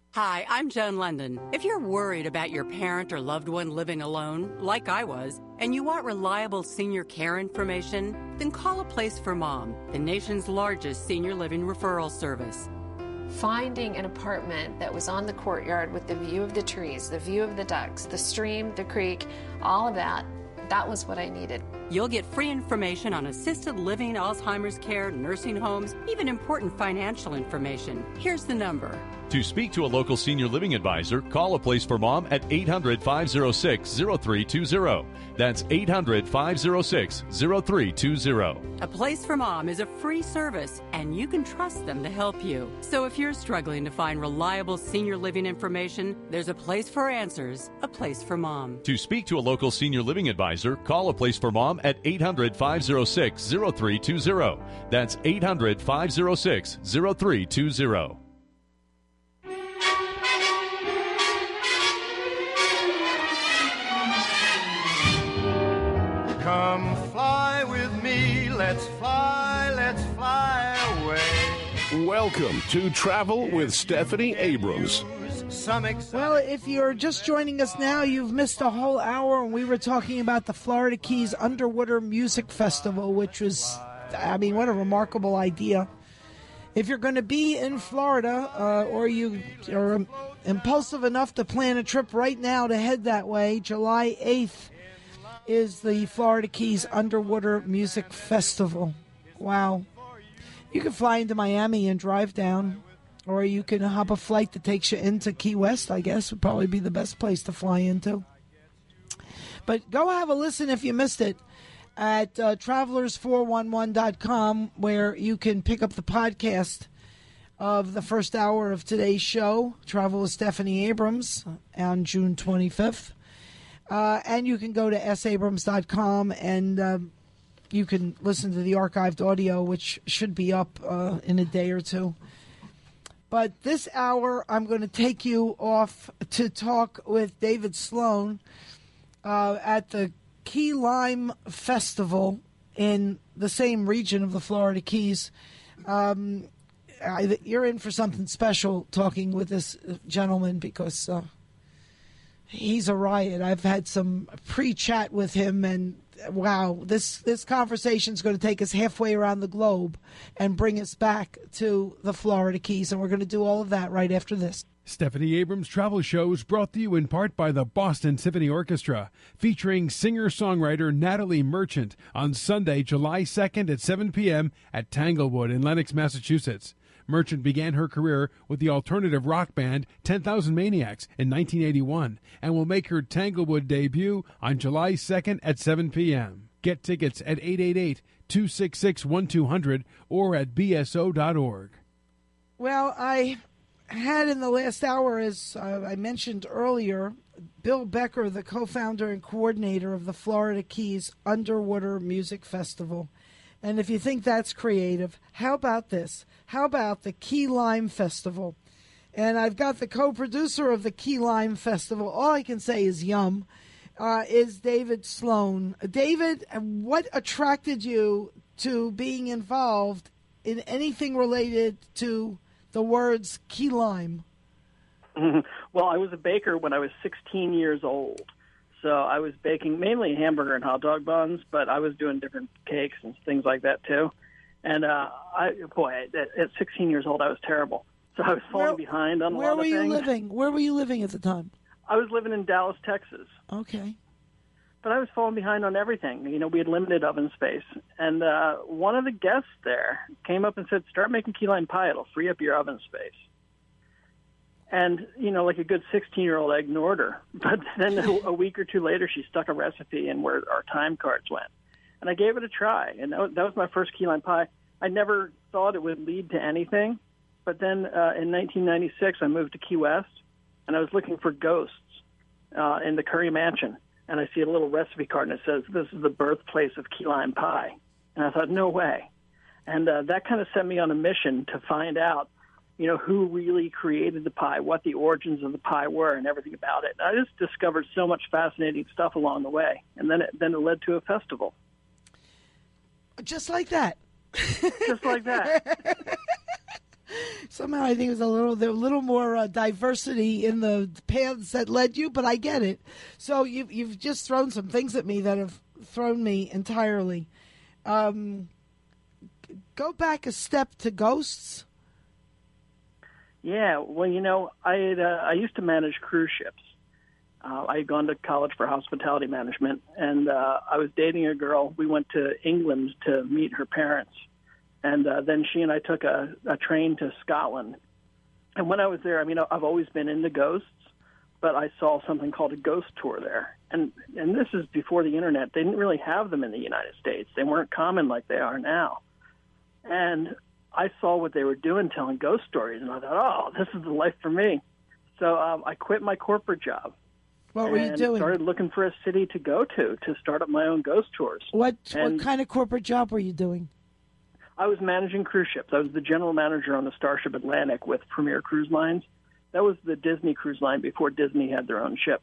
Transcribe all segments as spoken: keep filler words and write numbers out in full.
Hi, I'm Joan London. If you're worried about your parent or loved one living alone, like I was, and you want reliable senior care information, then call A Place for Mom, the nation's largest senior living referral service. Finding an apartment that was on the courtyard with the view of the trees, the view of the ducks, the stream, the creek, all of that, that was what I needed. You'll get free information on assisted living, Alzheimer's care, nursing homes, even important financial information. Here's the number. To speak to a local senior living advisor, call A Place for Mom at eight hundred, five oh six, oh three two oh. That's eight hundred, five oh six, oh three two oh. A Place for Mom is a free service, and you can trust them to help you. So if you're struggling to find reliable senior living information, there's a place for answers, A Place for Mom. To speak to a local senior living advisor, call A Place for Mom at eight hundred, five oh six, oh three two oh. That's eight hundred, five oh six, oh three two oh. Come fly with me, let's fly, let's fly away. Welcome to Travel with Stephanie Abrams. Well, if you're just joining us now, you've missed a whole hour, and we were talking about the Florida Keys Underwater Music Festival, which was, I mean, what a remarkable idea. If you're going to be in Florida, uh, or you are impulsive enough to plan a trip right now to head that way, July eighth is the Florida Keys Underwater Music Festival. Wow. You can fly into Miami and drive down, or you can hop a flight that takes you into Key West, I guess, would probably be the best place to fly into. But go have a listen if you missed it at uh, travelers four one one dot com, where you can pick up the podcast of the first hour of today's show, Travel with Stephanie Abrams, on June twenty-fifth. Uh, and you can go to s abrams dot com and uh, you can listen to the archived audio, which should be up uh, in a day or two. But this hour, I'm going to take you off to talk with David Sloan uh, at the Key Lime Festival in the same region of the Florida Keys. Um, I, you're in for something special talking with this gentleman because... Uh, He's a riot. I've had some pre-chat with him, and wow, this, this conversation is going to take us halfway around the globe and bring us back to the Florida Keys, and we're going to do all of that right after this. Stephanie Abrams Travel Show is brought to you in part by the Boston Symphony Orchestra, featuring singer-songwriter Natalie Merchant on Sunday, July second at seven p.m. at Tanglewood in Lenox, Massachusetts. Merchant began her career with the alternative rock band ten thousand Maniacs in nineteen eighty-one and will make her Tanglewood debut on July second at seven p.m. Get tickets at eight eight eight, two six six, one two zero zero or at b s o dot org. Well, I had in the last hour, as uh, I mentioned earlier, Bill Becker, the co-founder and coordinator of the Florida Keys Underwater Music Festival. And if you think that's creative, how about this? How about the Key Lime Festival? And I've got the co-producer of the Key Lime Festival. All I can say is yum, uh, is David Sloan. David, what attracted you to being involved in anything related to the words key lime? Well, I was a baker when I was sixteen years old. So I was baking mainly hamburger and hot dog buns, but I was doing different cakes and things like that too. And uh, I, boy, at, at sixteen years old, I was terrible. So I was falling where, behind on a where lot were of you things. living? Where were you living at the time? I was living in Dallas, Texas. Okay. But I was falling behind on everything. You know, we had limited oven space. And uh, one of the guests there came up and said, start making key lime pie. It'll free up your oven space. And, you know, like a good sixteen-year-old, I ignored her. But then a, a week or two later, she stuck a recipe in where our time cards went. And I gave it a try. And that was, that was my first key lime pie. I never thought it would lead to anything. But then uh, in nineteen ninety-six, I moved to Key West, and I was looking for ghosts uh, in the Curry Mansion. And I see a little recipe card, and it says, this is the birthplace of key lime pie. And I thought, no way. And uh, that kind of set me on a mission to find out, you know, who really created the pie, what the origins of the pie were, and everything about it. And I just discovered so much fascinating stuff along the way. And then it, then it led to a festival. Just like that. Just like that. Somehow I think it was a little there a little more uh, diversity in the paths that led you, but I get it. So you've you've just thrown some things at me that have thrown me entirely. Um, go back a step to ghosts. Yeah, well, you know, I had, uh, I used to manage cruise ships. Uh, I had gone to college for hospitality management, and uh, I was dating a girl. We went to England to meet her parents, and uh, then she and I took a, a train to Scotland. And when I was there, I mean, I've always been into ghosts, but I saw something called a ghost tour there. And and this is before the internet. They didn't really have them in the United States. They weren't common like they are now. And I saw what they were doing, telling ghost stories, and I thought, oh, this is the life for me. So um, I quit my corporate job. What were you and doing? Started looking for a city to go to to start up my own ghost tours. What and what kind of corporate job were you doing? I was managing cruise ships. I was the general manager on the Starship Atlantic with Premier Cruise Lines. That was the Disney cruise line before Disney had their own ships.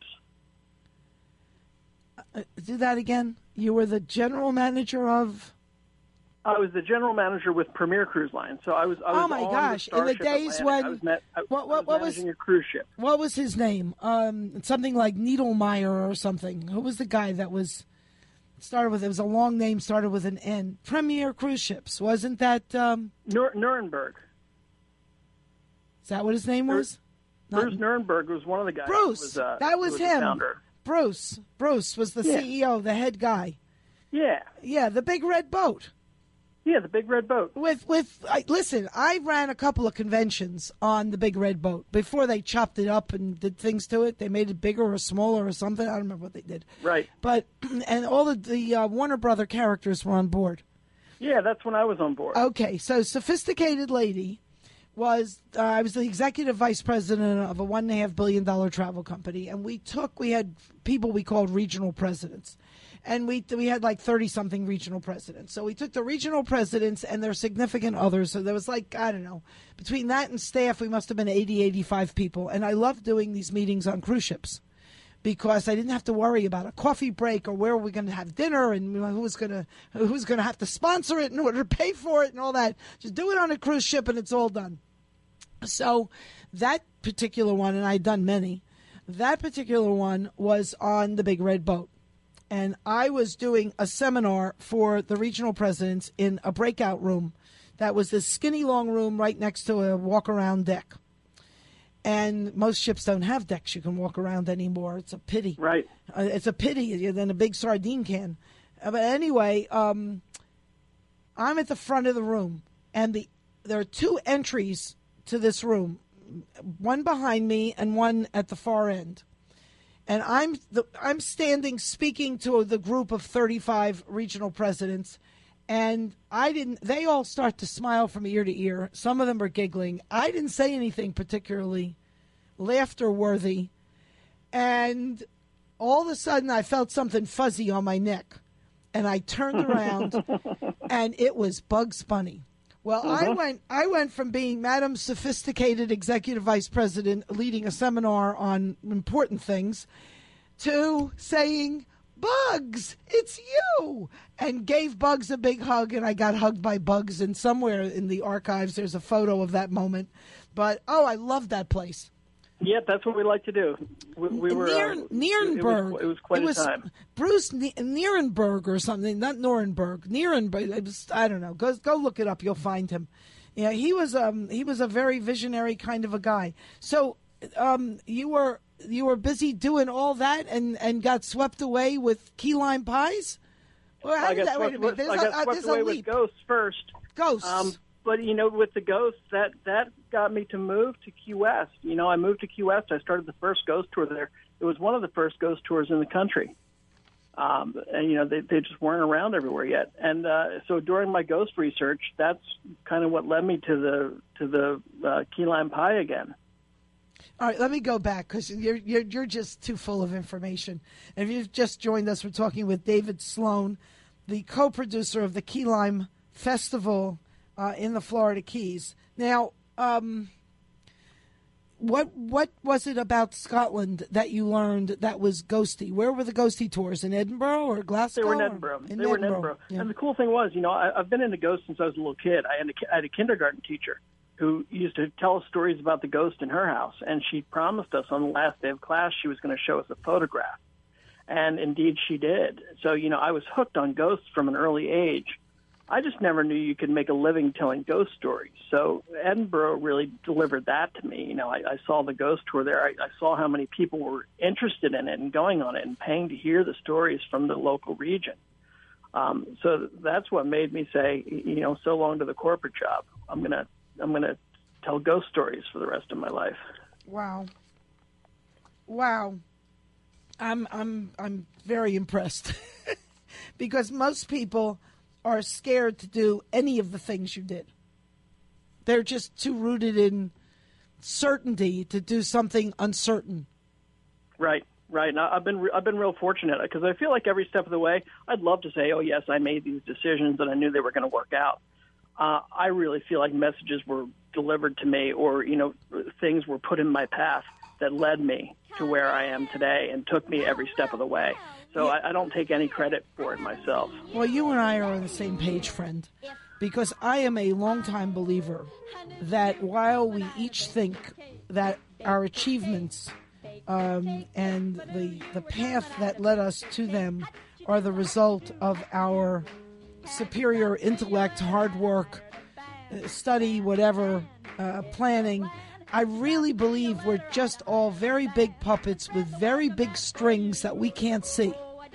Uh, do that again. You were the general manager of. I was the general manager with Premier Cruise Line. So I was. I was oh my on gosh! The in the Starship days Atlantic. when I was, met, I, what what I was what managing was a cruise ship. What was his name? Um, something like Needlemeyer or something. Who was the guy that was started with? It was a long name. Started with an N. Premier Cruise Ships. Wasn't that um, Nur- Nuremberg? Is that what his name was? Bruce Not, Nuremberg was one of the guys. Bruce. Was, uh, that was, was him. The founder. Bruce. Bruce was the Yeah. C E O, the head guy. Yeah. Yeah, the big red boat. Yeah, the big red boat. With with I, listen, I ran a couple of conventions on the big red boat before they chopped it up and did things to it. They made it bigger or smaller or something. I don't remember what they did. Right. But and all of the uh, Warner Brother characters were on board. Yeah, that's when I was on board. Okay, so Sophisticated Lady was uh, I was the executive vice president of a one and a half billion dollar travel company, and we took we had people we called regional presidents. And we we had like thirty-something regional presidents. So we took the regional presidents and their significant others. So there was like, I don't know, between that and staff, we must have been eighty, eighty-five people. And I loved doing these meetings on cruise ships because I didn't have to worry about a coffee break or where we're going to have dinner and who was going to who's going to have to sponsor it in order to pay for it and all that. Just do it on a cruise ship and it's all done. So that particular one, and I'd done many, that particular one was on the big red boat. And I was doing a seminar for the regional presidents in a breakout room that was this skinny long room right next to a walk-around deck. And most ships don't have decks you can walk around anymore. It's a pity. Right. Uh, it's a pity than a big sardine can. Uh, but anyway, um, I'm at the front of the room, and the there are two entries to this room, one behind me and one at the far end. And I'm the, I'm standing speaking to the group of thirty-five regional presidents, and I didn't. They all start to smile from ear to ear. Some of them are giggling. I didn't say anything particularly laughter worthy, and all of a sudden I felt something fuzzy on my neck, and I turned around, and it was Bugs Bunny. Well, uh-huh. I went I went from being Madam Sophisticated Executive Vice President leading a seminar on important things to saying, Bugs, it's you, and gave Bugs a big hug, and I got hugged by Bugs, and somewhere in the archives there's a photo of that moment. But, oh, I loved that place. Yeah, that's what we like to do. We, we were Nier, uh, Nierenberg. It was, it was quite it was a time. Bruce N- Nierenberg or something, not Nuremberg. Nierenberg. It was, I don't know. Go go look it up. You'll find him. Yeah, he was um he was a very visionary kind of a guy. So um you were you were busy doing all that and, and got swept away with key lime pies. Well, how I did got that? Wait a swept, minute. There's I got a, uh, swept there's away a with leap. Ghosts first. Ghosts. Um, But, you know, with the Ghosts, that, that got me to move to Key West. You know, I moved to Key West. I started the first ghost tour there. It was one of the first ghost tours in the country. Um, and, you know, they, they just weren't around everywhere yet. And uh, so during my ghost research, that's kind of what led me to the to the uh, key lime pie again. All right, let me go back because you're, you're, you're just too full of information. And if you've just joined us, we're talking with David Sloan, the co-producer of the Key Lime Festival Uh, in the Florida Keys. Now, um, what what was it about Scotland that you learned that was ghosty? Where were the ghosty tours? In Edinburgh or Glasgow? They were in or? Edinburgh. In they were Edinburgh. in Edinburgh. Yeah. And the cool thing was, you know, I, I've been into ghosts since I was a little kid. I had a, I had a kindergarten teacher who used to tell us stories about the ghost in her house. And she promised us on the last day of class she was going to show us a photograph. And indeed she did. So, you know, I was hooked on ghosts from an early age. I just never knew you could make a living telling ghost stories. So Edinburgh really delivered that to me. You know, I, I saw the ghost tour there. I, I saw how many people were interested in it and going on it and paying to hear the stories from the local region. Um, so that's what made me say, you know, so long to the corporate job. I'm gonna, I'm gonna tell ghost stories for the rest of my life. Wow. Wow. I'm, I'm, I'm very impressed because most people are scared to do any of the things you did. They're just too rooted in certainty to do something uncertain. Right, right. And I've been I've been real fortunate because I feel like every step of the way, I'd love to say, oh yes, I made these decisions and I knew they were going to work out. Uh, I really feel like messages were delivered to me, or you know, things were put in my path that led me to where I am today and took me every step of the way. So I, I don't take any credit for it myself. Well, you and I are on the same page, friend, because I am a longtime believer that while we each think that our achievements um, and the the path that led us to them are the result of our superior intellect, hard work, study, whatever, uh, planning, I really believe we're just all very big puppets with very big strings that we can't see.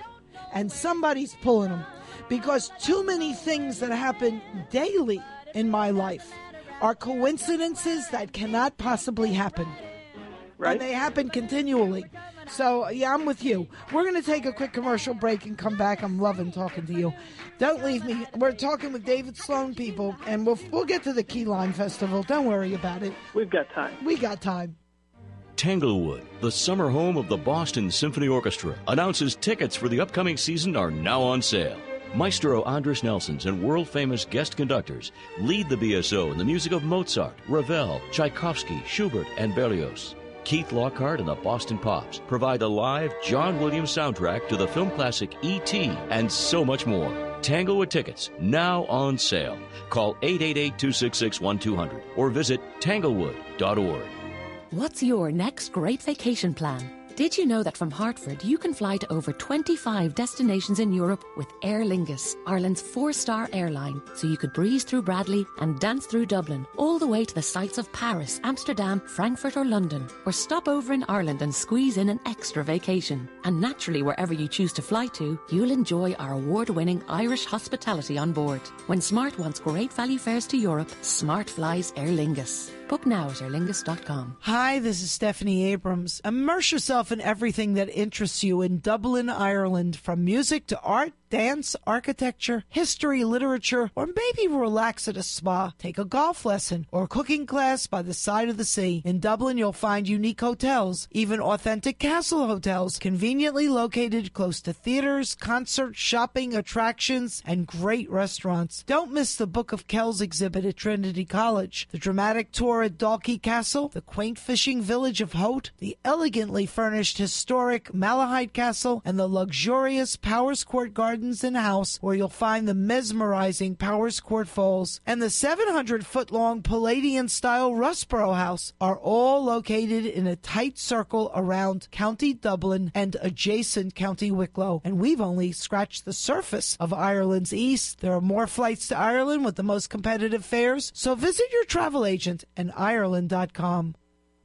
And somebody's pulling them. Because too many things that happen daily in my life are coincidences that cannot possibly happen. Right. And they happen continually. So, yeah, I'm with you. We're going to take a quick commercial break and come back. I'm loving talking to you. Don't leave me. We're talking with David Sloan, people, and we'll we'll get to the Key Lime Festival. Don't worry about it. We've got time. We got time. Tanglewood, the summer home of the Boston Symphony Orchestra, announces tickets for the upcoming season are now on sale. Maestro Andras Nelsons and world-famous guest conductors lead the B S O in the music of Mozart, Ravel, Tchaikovsky, Schubert, and Berlioz. Keith Lockhart and the Boston Pops provide the live John Williams soundtrack to the film classic E T and so much more. Tanglewood tickets now on sale. Call eight eight eight, two six six, one two zero zero or visit tanglewood dot org. What's your next great vacation plan? Did you know that from Hartford you can fly to over twenty-five destinations in Europe with Aer Lingus, Ireland's four-star airline, so you could breeze through Bradley and dance through Dublin, all the way to the sights of Paris, Amsterdam, Frankfurt or London, or stop over in Ireland and squeeze in an extra vacation. And naturally, wherever you choose to fly to, you'll enjoy our award-winning Irish hospitality on board. When Smart wants great value fares to Europe, Smart flies Aer Lingus. Book now at aer lingus dot com. Hi, this is Stephanie Abrams. Immerse yourself in everything that interests you in Dublin, Ireland, from music to art, dance, architecture, history, literature, or maybe relax at a spa, take a golf lesson, or a cooking class by the side of the sea. In Dublin, you'll find unique hotels, even authentic castle hotels, conveniently located close to theaters, concerts, shopping, attractions, and great restaurants. Don't miss the Book of Kells exhibit at Trinity College, the dramatic tour at Dalkey Castle, the quaint fishing village of Hote, the elegantly furnished historic Malahide Castle, and the luxurious Powers Court Gardens and House, where you'll find the mesmerizing Powers Court Falls, and the seven hundred foot long Palladian-style Rusborough House are all located in a tight circle around County Dublin and adjacent County Wicklow. And we've only scratched the surface of Ireland's east. There are more flights to Ireland with the most competitive fares, so visit your travel agent and Ireland dot com.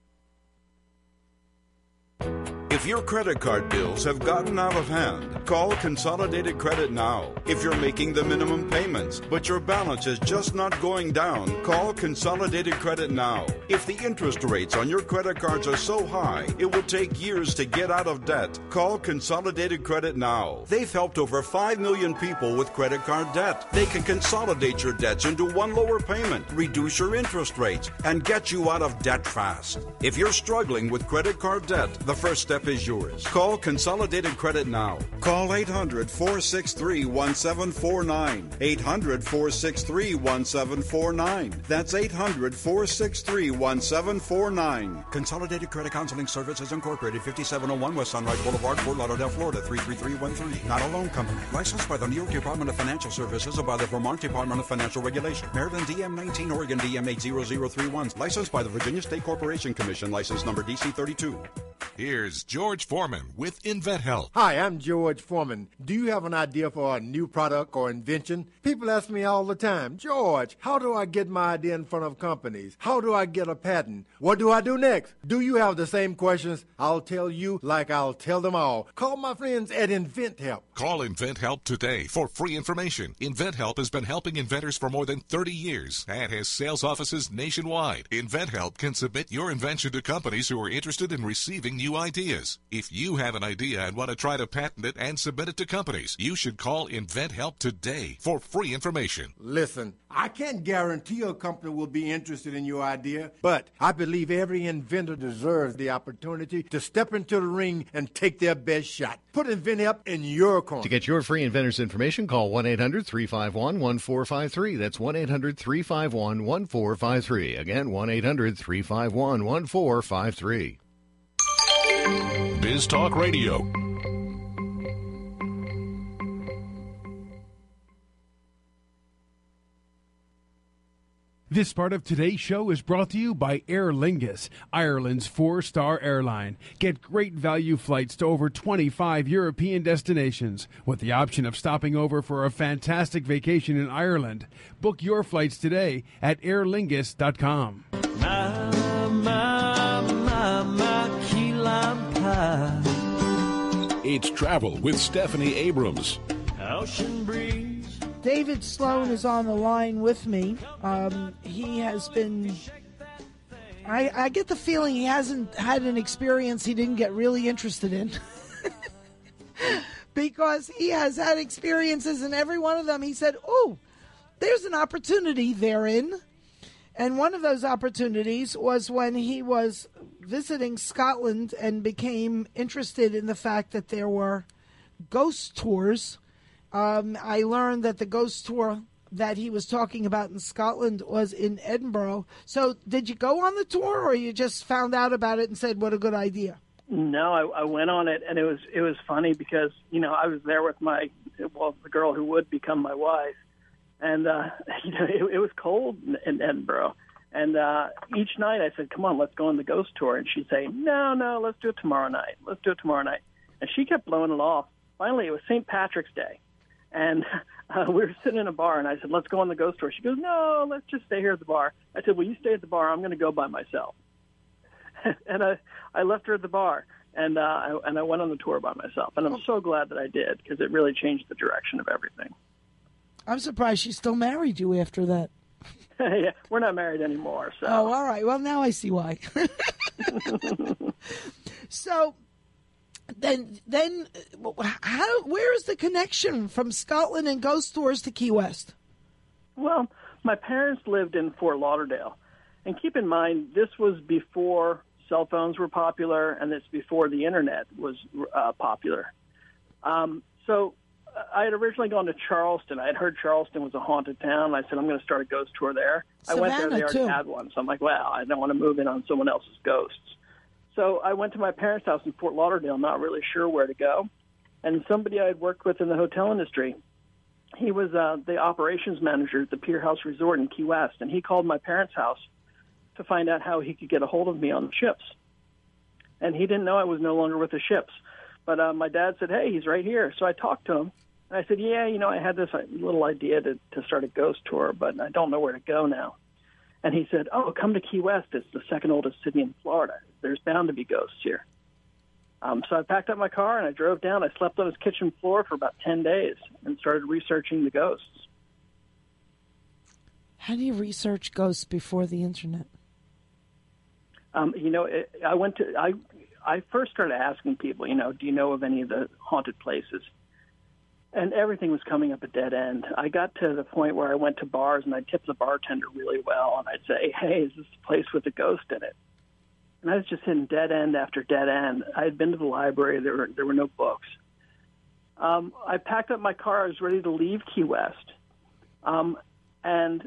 If your credit card bills have gotten out of hand, call Consolidated Credit now. If you're making the minimum payments, but your balance is just not going down, call Consolidated Credit now. If the interest rates on your credit cards are so high, it will take years to get out of debt, call Consolidated Credit now. They've helped over five million people with credit card debt. They can consolidate your debts into one lower payment, reduce your interest rates, and get you out of debt fast. If you're struggling with credit card debt, the first step is yours. Call Consolidated Credit now. Call eight hundred, four six three, one seven four nine. eight hundred, four six three, one seven four nine. That's eight hundred, four six three, one seven four nine. Consolidated Credit Counseling Services Incorporated, fifty-seven oh one West Sunrise Boulevard, Fort Lauderdale, Florida, three three three one three. Not a loan company. Licensed by the New York Department of Financial Services and by the Vermont Department of Financial Regulation. Maryland D M nineteen, Oregon D M eight zero zero three one. Licensed by the Virginia State Corporation Commission. License number D C thirty-two. Here's George Foreman with InventHelp. Hi, I'm George Foreman. Do you have an idea for a new product or invention? People ask me all the time, George, how do I get my idea in front of companies? How do I get a patent? What do I do next? Do you have the same questions? I'll tell you like I'll tell them all. Call my friends at InventHelp. Call InventHelp today for free information. InventHelp has been helping inventors for more than thirty years and has sales offices nationwide. InventHelp can submit your invention to companies who are interested in receiving new ideas. If you have an idea and want to try to patent it and submit it to companies, you should call InventHelp today for free information. Listen, I can't guarantee a company will be interested in your idea, but I believe every inventor deserves the opportunity to step into the ring and take their best shot. Put InventHelp in your corner. To get your free inventors information, call one eight hundred, three five one, one four five three. That's one eight hundred, three five one, one four five three. Again, one eight hundred, three five one, one four five three. Biz Talk Radio. This part of today's show is brought to you by Aer Lingus, Ireland's four-star airline. Get great value flights to over twenty-five European destinations with the option of stopping over for a fantastic vacation in Ireland. Book your flights today at aer lingus dot com. My, my, my, my key lime pie. It's Travel with Stephanie Abrams. Ocean breeze. David Sloan is on the line with me. Um, he has been... I, I get the feeling he hasn't had an experience he didn't get really interested in. Because he has had experiences, and every one of them he said, oh, there's an opportunity therein. And one of those opportunities was when he was visiting Scotland and became interested in the fact that there were ghost tours. Um, I learned that the ghost tour that he was talking about in Scotland was in Edinburgh. So did you go on the tour, or you just found out about it and said, what a good idea? No, I, I went on it, and it was it was funny because, you know, I was there with my, well, the girl who would become my wife. And, uh, you know, it, it was cold in, in Edinburgh. And uh, each night I said, come on, let's go on the ghost tour. And she'd say, no, no, let's do it tomorrow night. Let's do it tomorrow night. And she kept blowing it off. Finally, it was Saint Patrick's Day. And uh, we were sitting in a bar, and I said, let's go on the ghost tour. She goes, no, let's just stay here at the bar. I said, well, you stay at the bar. I'm going to go by myself. and I, I left her at the bar, and uh, I, and I went on the tour by myself. And I'm so glad that I did, because it really changed the direction of everything. I'm surprised she still married you after that. Yeah, we're not married anymore. So. Oh, all right. Well, now I see why. So... Then, then, how? Where is the connection from Scotland and ghost tours to Key West? Well, my parents lived in Fort Lauderdale, and keep in mind this was before cell phones were popular, and it's before the internet was uh, popular. Um, so, I had originally gone to Charleston. I had heard Charleston was a haunted town. I said, I'm going to start a ghost tour there. Savannah, I went there; they already too. had one. So I'm like, wow, I don't want to move in on someone else's ghosts. So I went to my parents' house in Fort Lauderdale, not really sure where to go. And somebody I had worked with in the hotel industry, he was uh, the operations manager at the Pier House Resort in Key West, and he called my parents' house to find out how he could get a hold of me on the ships. And he didn't know I was no longer with the ships. But uh, my dad said, hey, he's right here. So I talked to him, and I said, yeah, you know, I had this little idea to, to start a ghost tour, but I don't know where to go now. And he said, oh, come to Key West. It's the second oldest city in Florida. There's bound to be ghosts here. Um, so I packed up my car, and I drove down. I slept on his kitchen floor for about ten days and started researching the ghosts. How do you research ghosts before the internet? Um, you know, it, I went to I I first started asking people, you know, do you know of any of the haunted places? And everything was coming up a dead end. I got to the point where I went to bars, and I'd tip the bartender really well, and I'd say, hey, is this the place with a ghost in it? and I was just hitting dead end after dead end. I had been to the library. There were, there were no books. Um, I packed up my car. I was ready to leave Key West. Um, and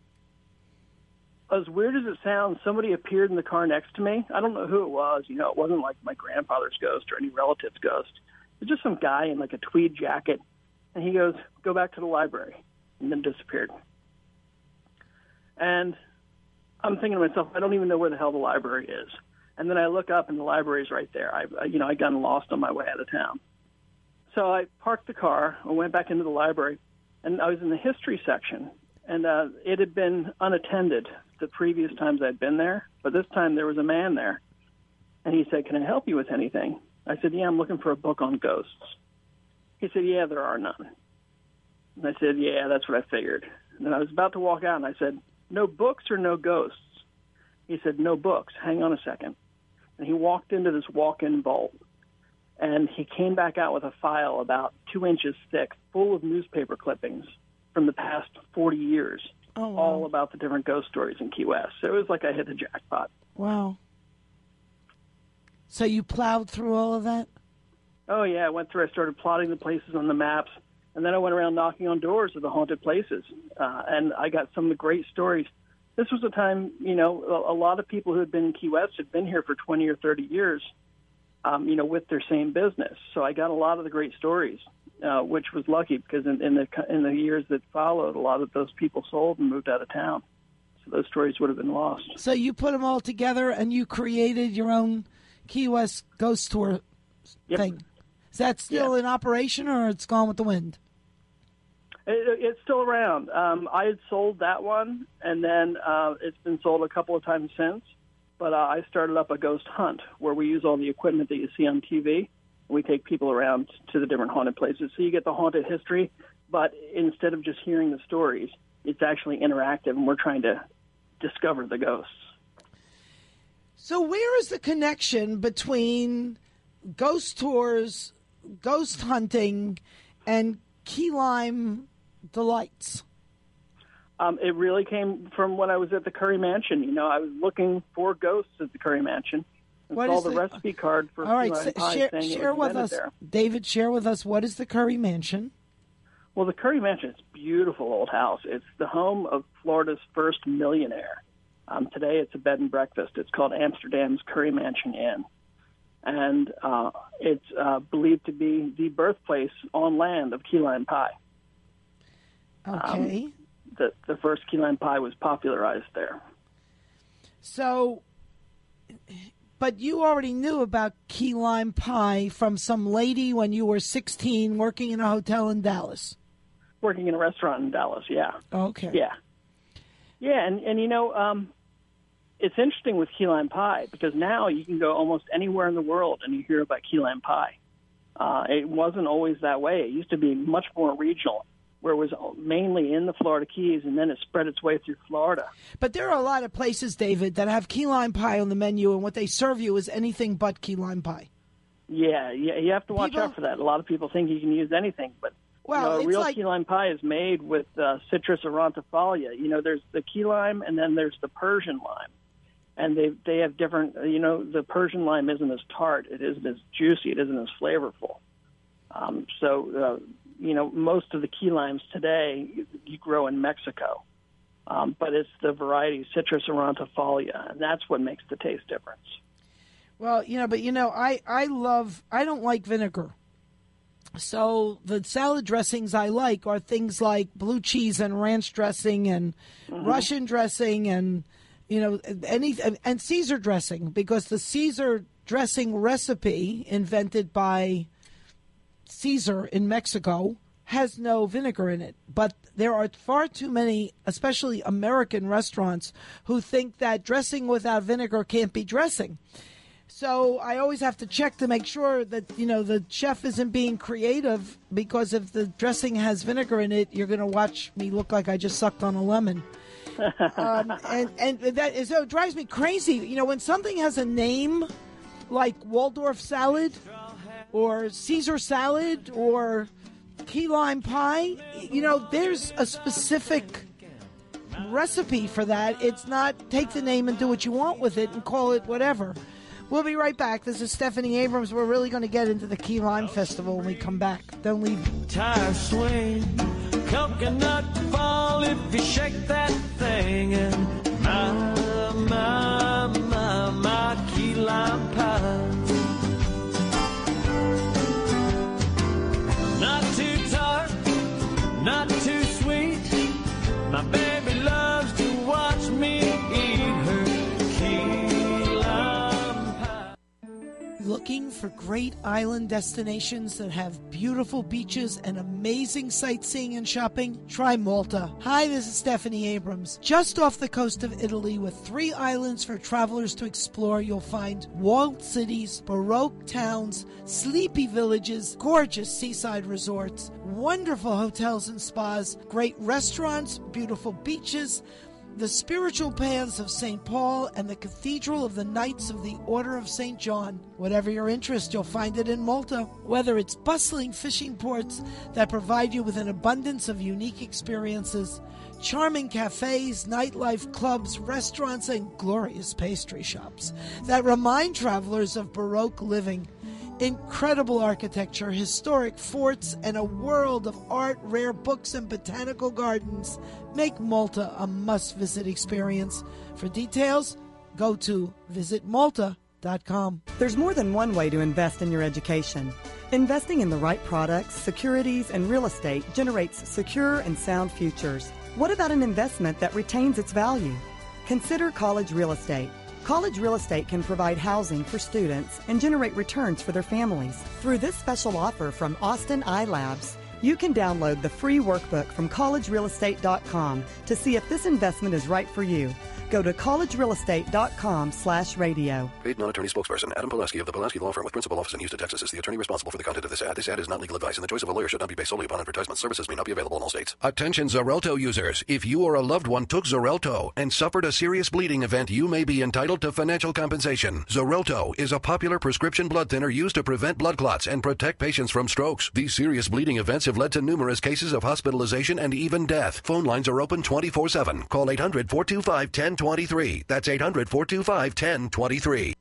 as weird as it sounds, somebody appeared in the car next to me. I don't know who it was. You know, it wasn't like my grandfather's ghost or any relative's ghost. It was just some guy in like a tweed jacket. And he goes, "Go back to the library," and then disappeared. And I'm thinking to myself, I don't even know where the hell the library is. And then I look up, and the library's right there. I, you know, I got lost on my way out of town. So I parked the car, I went back into the library, and I was in the history section. And uh, it had been unattended the previous times I'd been there, but this time there was a man there. And he said, "Can I help you with anything?" I said, "Yeah, I'm looking for a book on ghosts." He said, "Yeah, there are none." And I said, "Yeah, that's what I figured." And then I was about to walk out, and I said, "No books or no ghosts?" He said, "No books. Hang on a second." And he walked into this walk-in vault, and he came back out with a file about two inches thick, full of newspaper clippings from the past forty years, oh, wow. all about the different ghost stories in Key West. So it was like I hit the jackpot. Wow. So you plowed through all of that? Oh, yeah, I went through. I started plotting the places on the maps, and then I went around knocking on doors of the haunted places, uh, and I got some of the great stories. This was a time, you know, a, a lot of people who had been in Key West had been here for twenty or thirty years, um, you know, with their same business. So I got a lot of the great stories, uh, which was lucky because in, in the in the years that followed, a lot of those people sold and moved out of town. So those stories would have been lost. So you put them all together, and you created your own Key West ghost tour yep. thing. Is that still yeah. in operation, or it's gone with the wind? It, it's still around. Um, I had sold that one, and then uh, it's been sold a couple of times since. But uh, I started up a ghost hunt where we use all the equipment that you see on T V. We take people around to the different haunted places. So you get the haunted history, but instead of just hearing the stories, it's actually interactive, and we're trying to discover the ghosts. So where is the connection between ghost tours, ghost hunting, and Key Lime Delights? Um, it really came from when I was at the Curry Mansion. You know, I was looking for ghosts at the Curry Mansion and what saw is the, the recipe card for all right, Key Lime Pie share, saying share it was with us, there. David, share with us, what is the Curry Mansion? Well, the Curry Mansion is a beautiful old house. It's the home of Florida's first millionaire. Um, today it's a bed and breakfast. It's called Amsterdam's Curry Mansion Inn. And uh, it's uh, believed to be the birthplace on land of key lime pie. Okay. Um, the, the first key lime pie was popularized there. So, but you already knew about key lime pie from some lady when you were sixteen working in a hotel in Dallas. Working in a restaurant in Dallas, yeah. Okay. Yeah. Yeah, and, and you know, um, it's interesting with key lime pie because now you can go almost anywhere in the world and you hear about key lime pie. Uh, it wasn't always that way. It used to be much more regional, where it was mainly in the Florida Keys, and then it spread its way through Florida. But there are a lot of places, David, that have key lime pie on the menu, and what they serve you is anything but key lime pie. Yeah, yeah, you have to watch People, out for that. A lot of people think you can use anything, but well, you know, it's real like, key lime pie is made with uh, Citrus aurantifolia. You know, there's the key lime, and then there's the Persian lime. And they they have different, you know, the Persian lime isn't as tart. It isn't as juicy. It isn't as flavorful. Um, so, uh, you know, most of the key limes today you, you grow in Mexico. Um, but it's the variety Citrus aurantifolia, and that's what makes the taste difference. Well, you know, but, you know, I, I love, I don't like vinegar. So the salad dressings I like are things like blue cheese and ranch dressing and mm-hmm. Russian dressing and, you know, any and Caesar dressing, because the Caesar dressing recipe invented by Caesar in Mexico has no vinegar in it. But there are far too many, especially American restaurants, who think that dressing without vinegar can't be dressing. So I always have to check to make sure that, you know, the chef isn't being creative, because if the dressing has vinegar in it, you're going to watch me look like I just sucked on a lemon. um, and and that is, so it drives me crazy. You know, when something has a name like Waldorf salad or Caesar salad or key lime pie, you know, there's a specific recipe for that. It's not take the name and do what you want with it and call it whatever. We'll be right back. This is Stephanie Abrams. We're really going to get into the Key Lime Festival when we come back. Don't leave. Tire swing, coconut fall if you shake that thing. And my, my, my, my key lime pie. Not too tart, not too sweet. My baby loves to watch me eat her key lime pie. Looking for great island destinations that have beautiful beaches and amazing sightseeing and shopping? Try Malta. Hi, this is Stephanie Abrams. Just off the coast of Italy with three islands for travelers to explore, you'll find walled cities, baroque towns, sleepy villages, gorgeous seaside resorts, wonderful hotels and spas, great restaurants, beautiful beaches, the spiritual paths of Saint Paul, and the Cathedral of the Knights of the Order of Saint John. Whatever your interest, you'll find it in Malta. Whether it's bustling fishing ports that provide you with an abundance of unique experiences, charming cafes, nightlife, clubs, restaurants, and glorious pastry shops that remind travelers of Baroque living, incredible architecture, historic forts, and a world of art, rare books, and botanical gardens make Malta a must-visit experience. For details, go to visit malta dot com. There's more than one way to invest in your education. Investing in the right products, securities, and real estate generates secure and sound futures. What about an investment that retains its value? Consider college real estate. College real estate can provide housing for students and generate returns for their families. Through this special offer from Austin iLabs, you can download the free workbook from college real estate dot com to see if this investment is right for you. Go to college real estate dot com slash radio. Paid non-attorney spokesperson Adam Pulaski of the Pulaski Law Firm with principal office in Houston, Texas is the attorney responsible for the content of this ad. This ad is not legal advice, and the choice of a lawyer should not be based solely upon advertisement. Services may not be available in all states. Attention Xarelto users. If you or a loved one took Xarelto and suffered a serious bleeding event, you may be entitled to financial compensation. Xarelto is a popular prescription blood thinner used to prevent blood clots and protect patients from strokes. These serious bleeding events have led to numerous cases of hospitalization and even death. Phone lines are open twenty-four seven. Call eight hundred, four two five, one zero two three. That's eight hundred, four two five, one zero two three.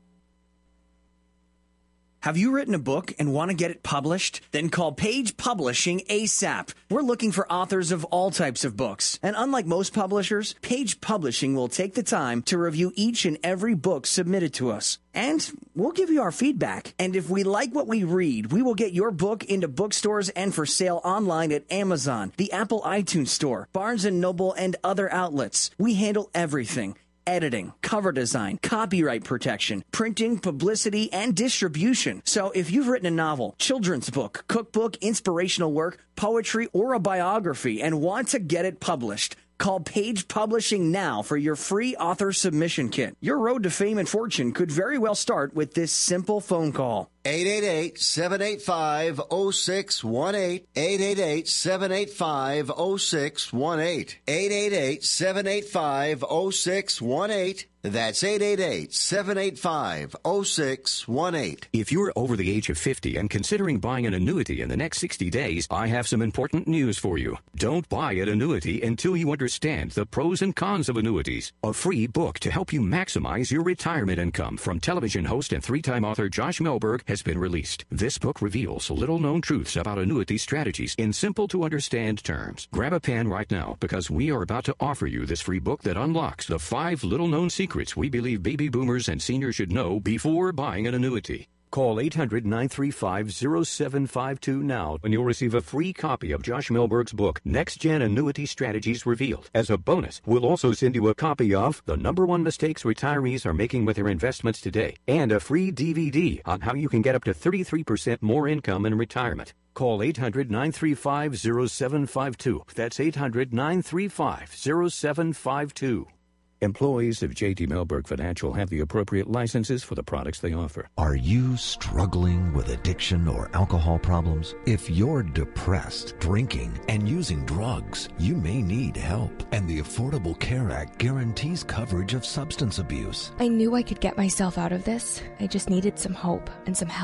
Have you written a book and want to get it published? Then call Page Publishing ASAP. We're looking for authors of all types of books. And unlike most publishers, Page Publishing will take the time to review each and every book submitted to us. And we'll give you our feedback. And if we like what we read, we will get your book into bookstores and for sale online at Amazon, the Apple iTunes Store, Barnes and Noble, and other outlets. We handle everything. Editing, cover design, copyright protection, printing, publicity, and distribution. So if you've written a novel, children's book, cookbook, inspirational work, poetry, or a biography and want to get it published, call Page Publishing now for your free author submission kit. Your road to fame and fortune could very well start with this simple phone call. eight eight eight, seven eight five, zero six one eight. eight eight eight, seven eight five, zero six one eight. eight eight eight, seven eight five, zero six one eight. That's eight eight eight, seven eight five, zero six one eight. If you're over the age of fifty and considering buying an annuity in the next sixty days, I have some important news for you. Don't buy an annuity until you understand the pros and cons of annuities. A free book to help you maximize your retirement income from television host and three-time author Josh Melberg has been released. This book reveals little-known truths about annuity strategies in simple-to-understand terms. Grab a pen right now because we are about to offer you this free book that unlocks the five little-known secrets we believe baby boomers and seniors should know before buying an annuity. Call eight hundred, nine three five, zero seven five two now and you'll receive a free copy of Josh Melberg's book, Next Gen Annuity Strategies Revealed. As a bonus, we'll also send you a copy of The Number One Mistakes Retirees Are Making with Their Investments Today and a free D V D on how you can get up to thirty-three percent more income in retirement. Call eight hundred, nine three five, zero seven five two. That's eight hundred, nine three five, zero seven five two. Employees of J D Melberg Financial have the appropriate licenses for the products they offer. Are you struggling with addiction or alcohol problems? If you're depressed, drinking, and using drugs, you may need help. And the Affordable Care Act guarantees coverage of substance abuse. I knew I could get myself out of this. I just needed some hope and some help.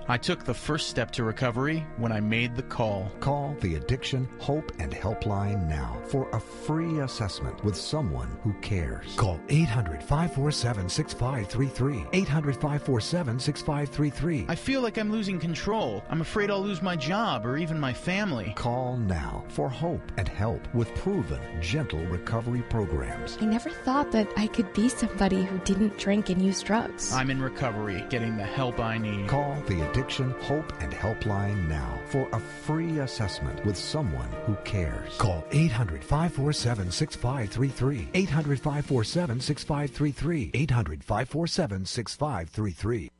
I took the first step to recovery when I made the call. Call the Addiction, Hope, and Helpline now for a free assessment with someone who cares. Call eight hundred, five four seven, six five three three. eight hundred, five four seven, six five three three. I feel like I'm losing control. I'm afraid I'll lose my job or even my family. Call now for hope and help with proven, gentle recovery programs. I never thought that I could be somebody who didn't drink and use drugs. I'm in recovery, getting the help I need. Call the Addiction, Hope, and Helpline now for a free assessment with someone who cares. Call eight hundred, five four seven, six five three three. eight hundred, five four seven, six five three three. eight hundred, five four seven, six five three three.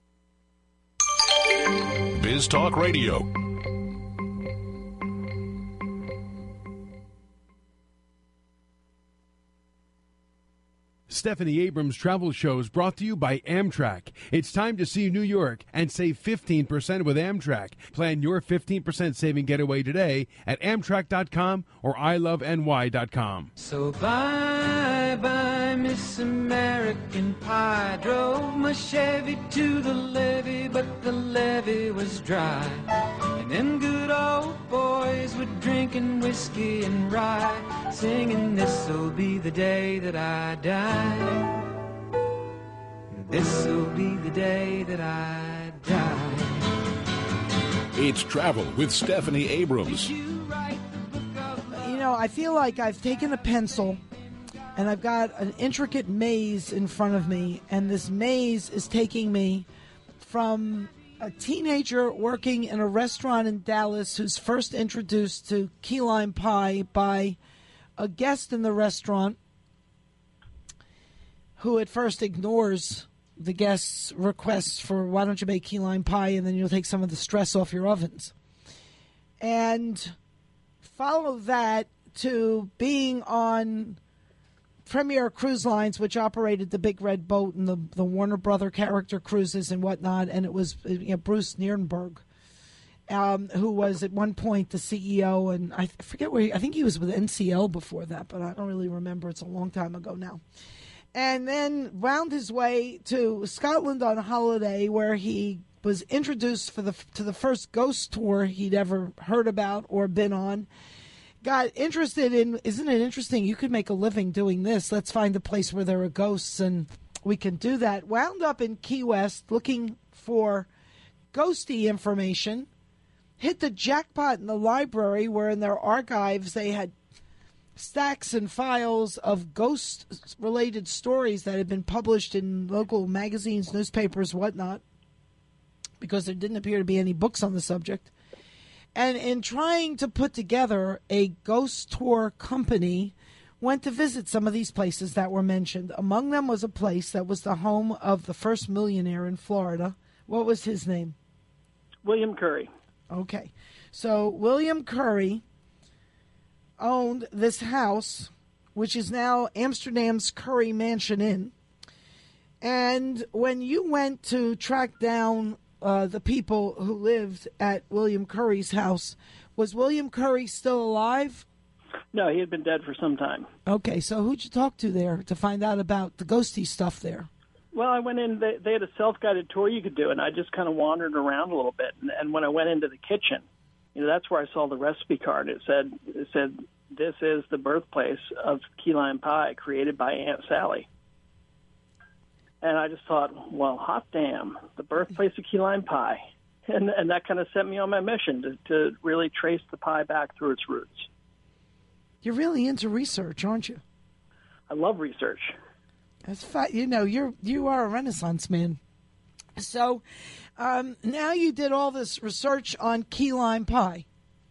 Biz Talk Radio. Stephanie Abrams Travel Shows brought to you by Amtrak. It's time to see New York and save fifteen percent with Amtrak. Plan your fifteen percent saving getaway today at Amtrak dot com or I love N Y dot com. So bye bye, Miss American Pie. Drove my Chevy to the levee, but the levee was dry. And them good old boys were drinking whiskey and rye, singing, this'll be the day that I die. This'll be the day that I die. It's Travel with Stephanie Abrams. You know, I feel like I've taken a pencil and I've got an intricate maze in front of me, and this maze is taking me from a teenager working in a restaurant in Dallas who's first introduced to key lime pie by a guest in the restaurant who at first ignores the guest's requests for, why don't you make key lime pie, and then you'll take some of the stress off your ovens. And follow that to being on Premier Cruise Lines, which operated the Big Red Boat and the, the Warner Brother character cruises and whatnot, and it was you know, Bruce Nierenberg, um, who was at one point the C E O, and I forget where he, I think he was with N C L before that, but I don't really remember. It's a long time ago now. And then wound his way to Scotland on holiday, where he was introduced for the to the first ghost tour he'd ever heard about or been on. Got interested in, isn't it interesting? You could make a living doing this. Let's find a place where there are ghosts and we can do that. Wound up in Key West looking for ghosty information. Hit the jackpot in the library, where in their archives they had stacks and files of ghost-related stories that had been published in local magazines, newspapers, whatnot, because there didn't appear to be any books on the subject. And in trying to put together a ghost tour company, went to visit some of these places that were mentioned. Among them was a place that was the home of the first millionaire in Florida. What was his name? William Curry. Okay. So William Curry owned this house, which is now Amsterdam's Curry Mansion Inn. And when you went to track down uh, the people who lived at William Curry's house, was William Curry still alive? No, he had been dead for some time. Okay, so who'd you talk to there to find out about the ghosty stuff there? Well, I went in, they, they had a self-guided tour you could do, and I just kind of wandered around a little bit. And, and when I went into the kitchen, you know, that's where I saw the recipe card. It said, it said, this is the birthplace of key lime pie, created by Aunt Sally. And I just thought, well, hot damn, the birthplace of key lime pie. And, and that kind of set me on my mission to, to really trace the pie back through its roots. You're really into research, aren't you? I love research. That's fine. You know, you're you are a Renaissance man. So um, now you did all this research on key lime pie.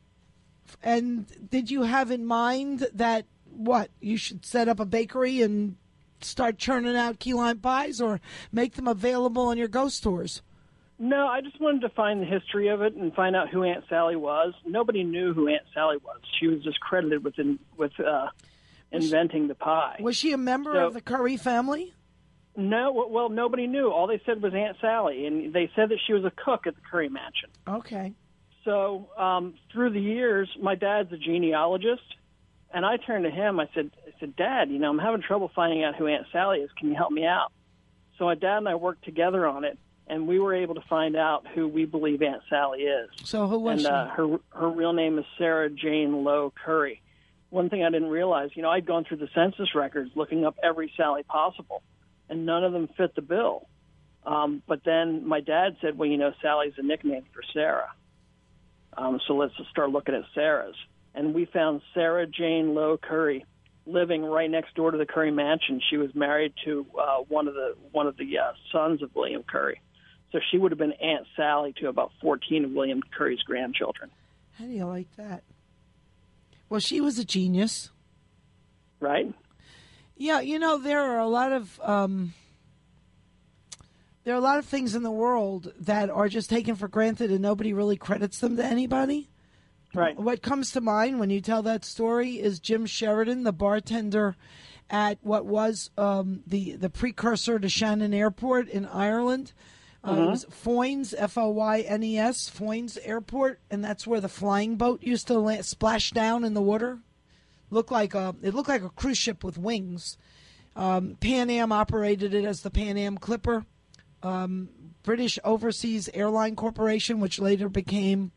And did you have in mind that, what, you should set up a bakery and start churning out key lime pies, or make them available on your ghost tours? No, I just wanted to find the history of it and find out who Aunt Sally was. Nobody knew who Aunt Sally was. She was just credited with in, with uh, inventing the pie. Was she a member so, of the Curry family? No, well, nobody knew. All they said was Aunt Sally, and they said that she was a cook at the Curry Mansion. Okay. So um, through the years, my dad's a genealogist, and I turned to him. I said, I said, Dad, you know, I'm having trouble finding out who Aunt Sally is. Can you help me out? So my dad and I worked together on it, and we were able to find out who we believe Aunt Sally is. So who was and, she? Uh, her her real name is Sarah Jane Lowe Curry. One thing I didn't realize, you know, I'd gone through the census records looking up every Sally possible, and none of them fit the bill. Um, but then my dad said, well, you know, Sally's a nickname for Sarah. Um, so let's just start looking at Sarah's. And we found Sarah Jane Lowe Curry living right next door to the Curry Mansion. She was married to uh, one of the one of the uh, sons of William Curry. So she would have been Aunt Sally to about fourteen of William Curry's grandchildren. How do you like that? Well, she was a genius. Right? Yeah, you know, there are a lot of um, there are a lot of things in the world that are just taken for granted and nobody really credits them to anybody. Right. What comes to mind when you tell that story is Jim Sheridan, the bartender at what was um, the, the precursor to Shannon Airport in Ireland. Uh, Uh-huh. It was Foynes, F O Y N E S, Foynes Airport, and that's where the flying boat used to land, splash down in the water. Looked like a, it looked like a cruise ship with wings. Um, Pan Am operated it as the Pan Am Clipper. Um, British Overseas Airline Corporation, which later became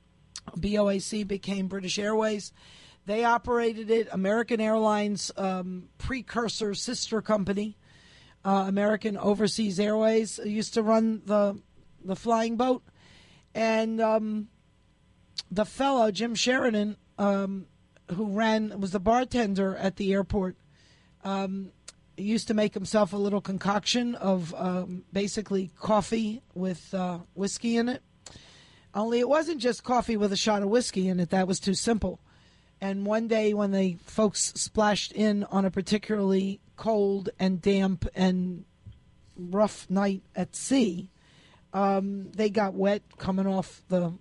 B O A C, became British Airways. They operated it. American Airlines um, precursor sister company, uh, American Overseas Airways, used to run the the flying boat. And um, the fellow, Jim Sheridan, um, who ran, was the bartender at the airport, um, used to make himself a little concoction of um, basically coffee with uh, whiskey in it. Only it wasn't just coffee with a shot of whiskey in it. That was too simple. And one day when the folks splashed in on a particularly cold and damp and rough night at sea, um, they got wet coming off the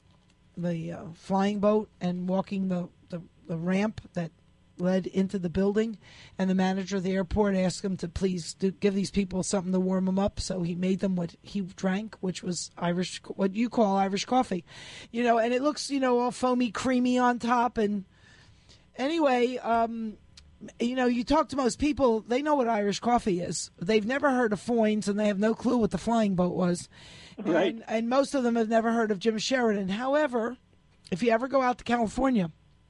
the uh, flying boat and walking the, the, the ramp that led into the building, and the manager of the airport asked him to please do, give these people something to warm them up. So he made them what he drank, which was Irish, what you call Irish coffee, you know. And it looks, you know, all foamy, creamy on top. And anyway, um, you know, you talk to most people, they know what Irish coffee is. They've never heard of Foynes, and they have no clue what the flying boat was. Right. And, and most of them have never heard of Jim Sheridan. However, if you ever go out to California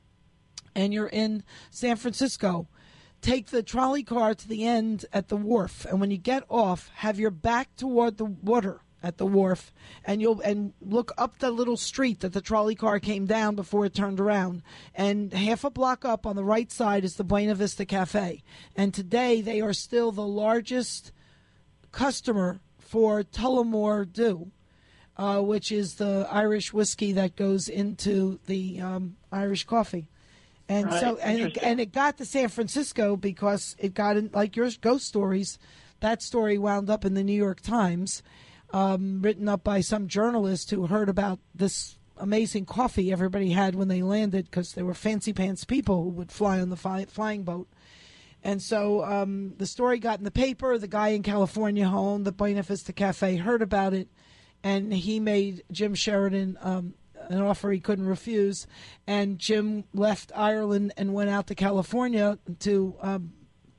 and you're in San Francisco, take the trolley car to the end at the wharf, and when you get off, have your back toward the water at the wharf, and you'll and look up the little street that the trolley car came down before it turned around, and half a block up on the right side is the Buena Vista Cafe. And today they are still the largest customer for Tullamore Dew, uh, which is the Irish whiskey that goes into the um, Irish coffee. And Right. so, and it, Interesting. and it got to San Francisco because it got in, like your ghost stories. That story wound up in the New York Times, um, written up by some journalist who heard about this amazing coffee everybody had when they landed, because they were fancy pants people who would fly on the fi- flying boat. And so um, the story got in the paper. The guy in California who owned the Buena Vista Cafe heard about it, and he made Jim Sheridan um, an offer he couldn't refuse. And Jim left Ireland and went out to California to um,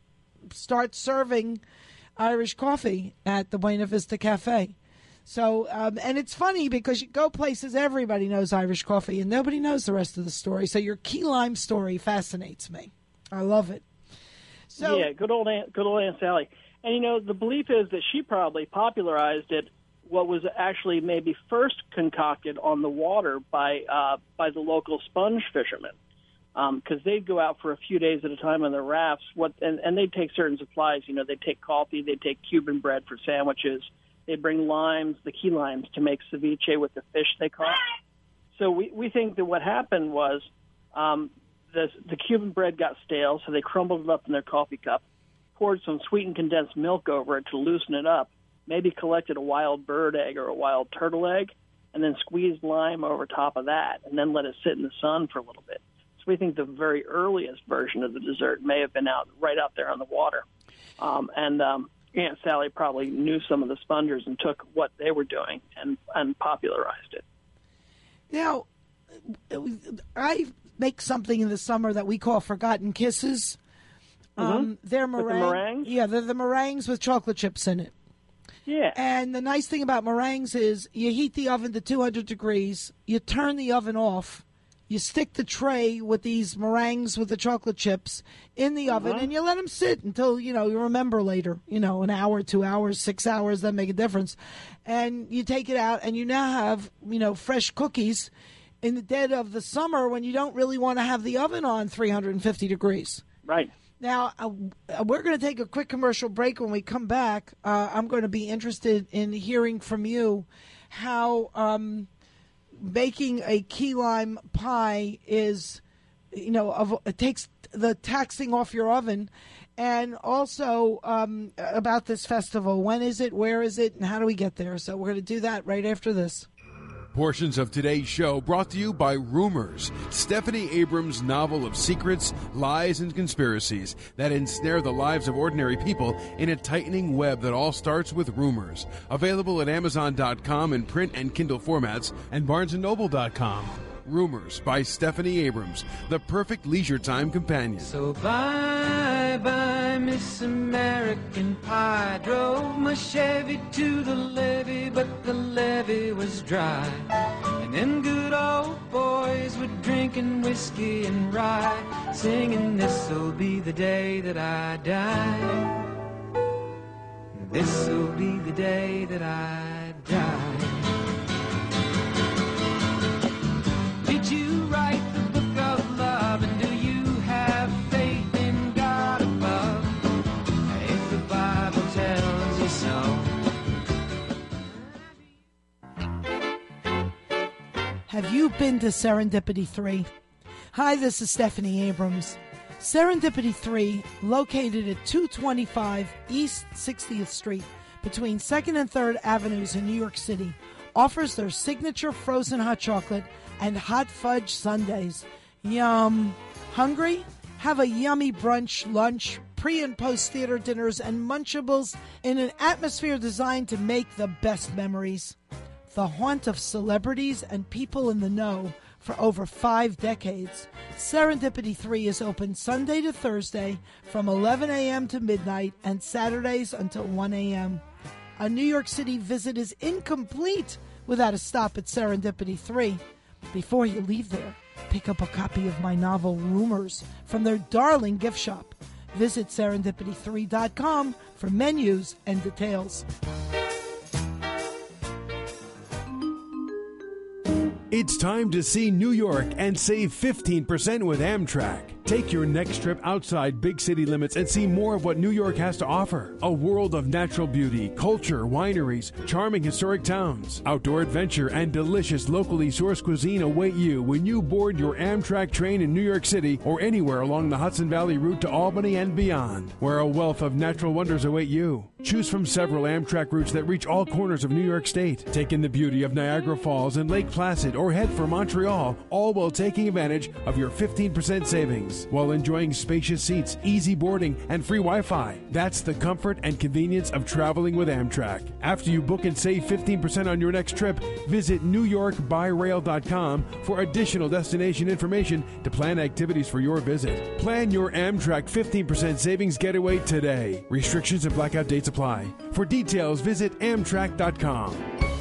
start serving Irish coffee at the Buena Vista Cafe. So, um, and it's funny because you go places, everybody knows Irish coffee, and nobody knows the rest of the story. So your key lime story fascinates me. I love it. So, yeah, good old Aunt, good old Aunt Sally. And, you know, the belief is that she probably popularized it, what was actually maybe first concocted on the water by uh, by the local sponge fishermen, because um, they'd go out for a few days at a time on their rafts. What and, and they'd take certain supplies. You know, they'd take coffee, they'd take Cuban bread for sandwiches. They'd bring limes, the key limes, to make ceviche with the fish they caught. So we, we think that what happened was um, the, the Cuban bread got stale, so they crumbled it up in their coffee cup, poured some sweetened condensed milk over it to loosen it up, maybe collected a wild bird egg or a wild turtle egg, and then squeezed lime over top of that, and then let it sit in the sun for a little bit. So we think the very earliest version of the dessert may have been out right out there on the water. Um, and um, Aunt Sally probably knew some of the spongers and took what they were doing and, and popularized it. now, I make something in the summer that we call Forgotten Kisses. Um, Mhm. they're With the meringue. meringues? Yeah, they're the meringues with chocolate chips in it. Yeah. And the nice thing about meringues is you heat the oven to two hundred degrees, you turn the oven off, you stick the tray with these meringues with the chocolate chips in the oven, Uh-huh. and you let them sit until, you know, you remember later, you know, an hour, two hours, six hours, that make a difference. And you take it out, and you now have, you know, fresh cookies in the dead of the summer when you don't really want to have the oven on three hundred fifty degrees. Right. Now, uh, we're going to take a quick commercial break. When we come back, uh, I'm going to be interested in hearing from you how um, making a key lime pie is, you know, of, it takes the taxing off your oven, and also um, about this festival. When is it? Where is it? And how do we get there? So we're going to do that right after this. Portions of today's show brought to you by Rumors, Stephanie Abrams' novel of secrets, lies, and conspiracies that ensnare the lives of ordinary people in a tightening web that all starts with rumors. Available at Amazon dot com in print and Kindle formats and Barnes and Noble dot com. Rumors by Stephanie Abrams, the perfect leisure time companion. So bye bye, Miss American Pie. Drove my Chevy to the levee, but the levee was dry. And them good old boys were drinking whiskey and rye, singing, this'll be the day that I die. This'll be the day that I die. Did you write the book of love, and do you have faith in God above? If the Bible tells you so. Have you been to Serendipity three? Hi, this is Stephanie Abrams. Serendipity three, located at two twenty-five East sixtieth Street between second and third Avenues in New York City, offers their signature frozen hot chocolate and hot fudge sundaes. Yum. Hungry? Have a yummy brunch, lunch, pre- and post-theater dinners, and Munchables in an atmosphere designed to make the best memories. The haunt of celebrities and people in the know for over five decades, Serendipity three is open Sunday to Thursday from eleven a.m. to midnight and Saturdays until one a.m. A New York City visit is incomplete without a stop at Serendipity three. Before you leave there, pick up a copy of my novel Rumors from their darling gift shop. Visit serendipity three dot com for menus and details. It's time to see New York and save fifteen percent with Amtrak. Take your next trip outside big city limits and see more of what New York has to offer. A world of natural beauty, culture, wineries, charming historic towns, outdoor adventure, and delicious locally sourced cuisine await you when you board your Amtrak train in New York City or anywhere along the Hudson Valley route to Albany and beyond, where a wealth of natural wonders await you. Choose from several Amtrak routes that reach all corners of New York State. Take in the beauty of Niagara Falls and Lake Placid or head for Montreal, all while taking advantage of your fifteen percent savings while enjoying spacious seats, easy boarding, and free Wi-Fi. That's the comfort and convenience of traveling with Amtrak. After you book and save fifteen percent on your next trip, visit new york by rail dot com for additional destination information to plan activities for your visit. Plan your Amtrak fifteen percent savings getaway today. Restrictions and blackout dates apply. For details, visit amtrak dot com.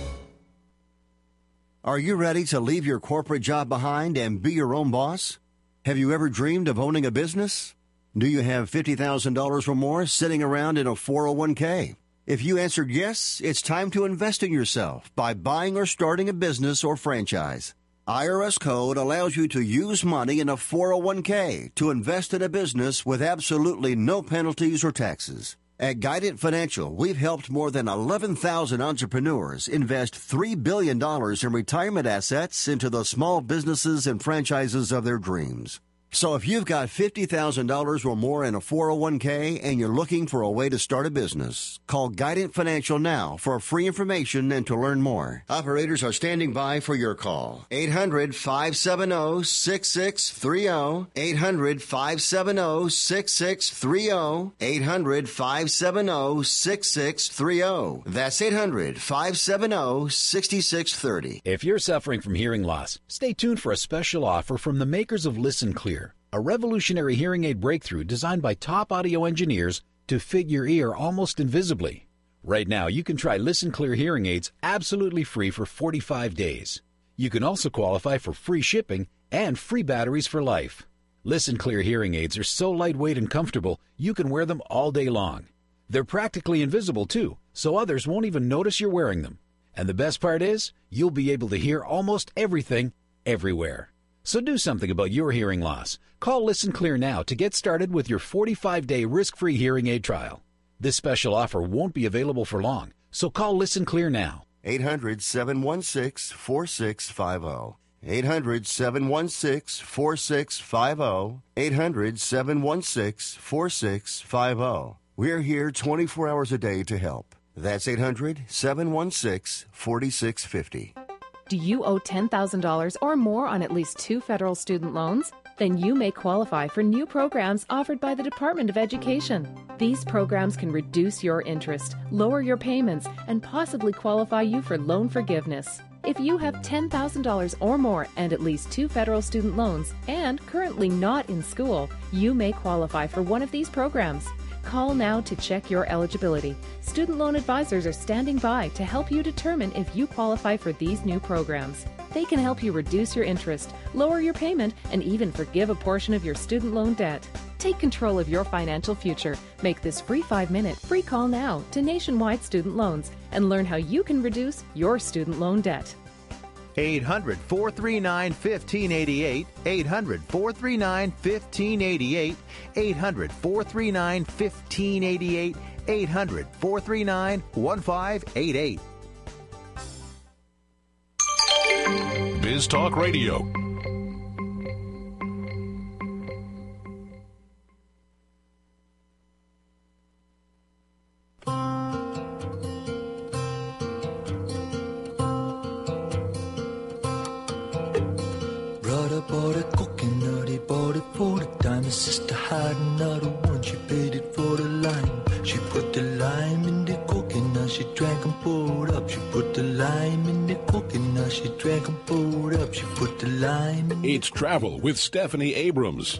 Are you ready to leave your corporate job behind and be your own boss? Have you ever dreamed of owning a business? Do you have fifty thousand dollars or more sitting around in a four oh one k? If you answered yes, it's time to invest in yourself by buying or starting a business or franchise. I R S Code allows you to use money in a four oh one k to invest in a business with absolutely no penalties or taxes. At Guidant Financial, we've helped more than eleven thousand entrepreneurs invest three billion dollars in retirement assets into the small businesses and franchises of their dreams. So if you've got fifty thousand dollars or more in a four oh one k and you're looking for a way to start a business, call Guidant Financial now for free information and to learn more. Operators are standing by for your call. eight hundred, five seven zero, six six three zero. eight hundred, five seven zero, six six three zero. eight hundred, five seven zero, six six three zero. That's eight hundred, five seven zero, six six three zero. If you're suffering from hearing loss, stay tuned for a special offer from the makers of Listen Clear, a revolutionary hearing aid breakthrough designed by top audio engineers to fit your ear almost invisibly. Right now, you can try Listen Clear hearing aids absolutely free for forty-five days. You can also qualify for free shipping and free batteries for life. Listen Clear hearing aids are so lightweight and comfortable, you can wear them all day long. They're practically invisible, too, so others won't even notice you're wearing them. And the best part is, you'll be able to hear almost everything, everywhere. So do something about your hearing loss. Call Listen Clear now to get started with your forty-five day risk-free hearing aid trial. This special offer won't be available for long, so call Listen Clear now. eight hundred, seven one six, four six five zero. eight hundred, seven one six, four six five zero. eight hundred, seven one six, four six five zero. We're here twenty-four hours a day to help. That's eight hundred, seven one six, four six five zero. Do you owe ten thousand dollars or more on at least two federal student loans? Then you may qualify for new programs offered by the Department of Education. These programs can reduce your interest, lower your payments, and possibly qualify you for loan forgiveness. If you have ten thousand dollars or more and at least two federal student loans and currently not in school, you may qualify for one of these programs. Call now to check your eligibility. Student loan advisors are standing by to help you determine if you qualify for these new programs. They can help you reduce your interest, lower your payment, and even forgive a portion of your student loan debt. Take control of your financial future. Make this free five-minute free call now to Nationwide Student Loans and learn how you can reduce your student loan debt. eight hundred, four three nine, one five eight eight, eight hundred, four three nine, one five eight eight, eight hundred, four three nine, one five eight eight, eight hundred, four three nine, one five eight eight. Biz Talk Radio. Brother bought a coconut, he bought it for the dime. His sister had another one, she paid it for the lime. She put the lime in the coconut, she drank and poured up. She put the lime in the coconut, she drank and poured up. She put the lime in the It's Travel with Stephanie Abrams.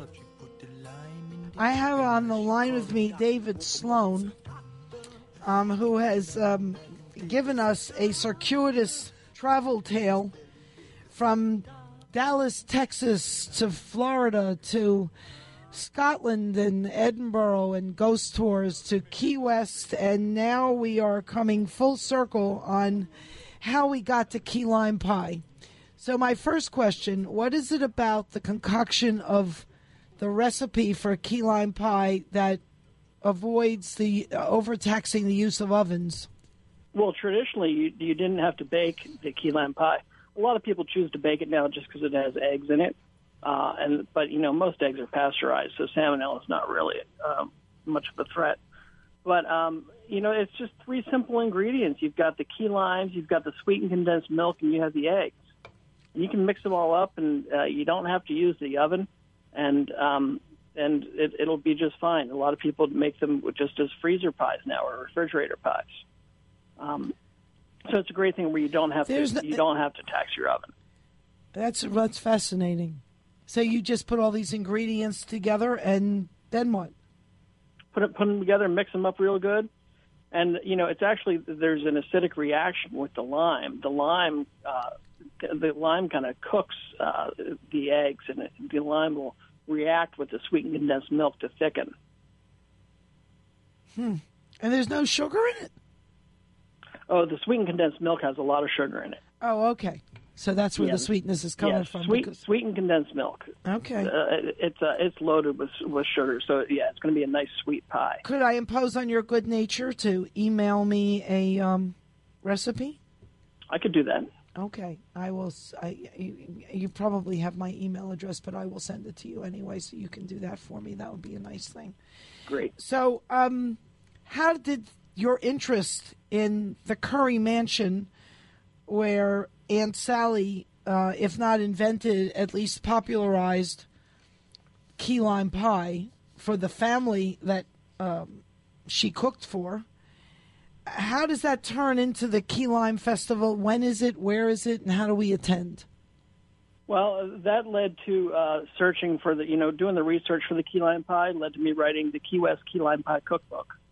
I have on the line with me David Sloan, um, who has um, given us a circuitous travel tale from Dallas, Texas to Florida to Scotland and Edinburgh and ghost tours to Key West, and now we are coming full circle on how we got to key lime pie. So my first question, what is it about the concoction of the recipe for key lime pie that avoids the uh, overtaxing the use of ovens? Well, traditionally, you, you didn't have to bake the key lime pie. A lot of people choose to bake it now just because it has eggs in it. Uh, and but, you know, most eggs are pasteurized, so salmonella is not really um, much of a threat. But, um, you know, it's just three simple ingredients. You've got the key limes, you've got the sweetened condensed milk, and you have the eggs. And you can mix them all up, and uh, you don't have to use the oven, and um, and it, it'll be just fine. A lot of people make them just as freezer pies now or refrigerator pies. Um, so it's a great thing where you don't have There's to no, you don't have to tax your oven. That's that's fascinating. So you just put all these ingredients together, and then what? Put it, put them together, and mix them up real good, and you know it's actually there's an acidic reaction with the lime. The lime, uh, the lime kind of cooks uh, the eggs, and it, the lime will react with the sweetened condensed milk to thicken. Hmm. And there's no sugar in it? Oh, the sweetened condensed milk has a lot of sugar in it. Oh, okay. So that's where Yeah. the sweetness is coming yes, from. Sweet, because- sweetened condensed milk. Okay. Uh, it's uh, it's loaded with with sugar, so yeah, it's going to be a nice sweet pie. Could I impose on your good nature to email me a um, recipe? I could do that. Okay, I will. s- I, you, you probably have my email address, but I will send it to you anyway, so you can do that for me. That would be a nice thing. Great. So, um, how did your interest in the Curry Mansion, where Aunt Sally, uh, if not invented, at least popularized key lime pie for the family that um, she cooked for, how does that turn into the Key Lime Festival? When is it? Where is it? And how do we attend? Well, that led to uh, searching for the, you know, doing the research for the key lime pie led to me writing the Key West Key Lime Pie Cookbook.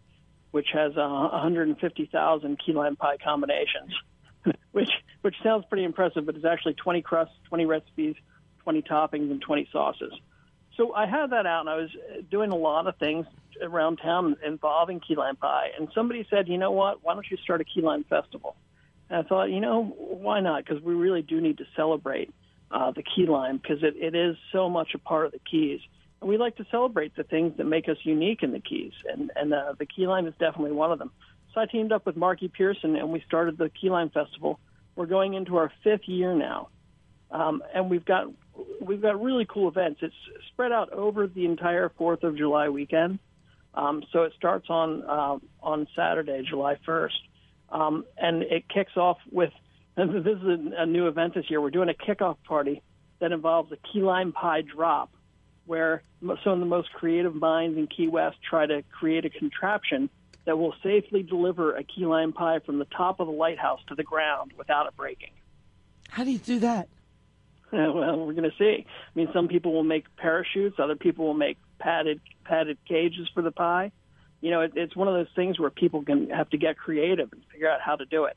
which has uh, one hundred fifty thousand key lime pie combinations, which which sounds pretty impressive, but it's actually twenty crusts, twenty recipes, twenty toppings, and twenty sauces. So I had that out, and I was doing a lot of things around town involving key lime pie. And somebody said, you know what, why don't you start a key lime festival? And I thought, you know, why not? Because we really do need to celebrate uh, the key lime, because it, it is so much a part of the Keys. And we like to celebrate the things that make us unique in the Keys, and, and uh, the key lime is definitely one of them. So I teamed up with Marky Pearson, and we started the Key Lime Festival. We're going into our fifth year now, um, and we've got we've got really cool events. It's spread out over the entire Fourth of July weekend. Um, so it starts on uh, on Saturday, July first, um, and it kicks off with, and this is a, a new event this year, we're doing a kickoff party that involves a key lime pie drop, where some of the most creative minds in Key West try to create a contraption that will safely deliver a key lime pie from the top of the lighthouse to the ground without it breaking. How do you do that? Well, we're going to see. I mean, some people will make parachutes. Other people will make padded padded cages for the pie. You know, it, it's one of those things where people can have to get creative and figure out how to do it.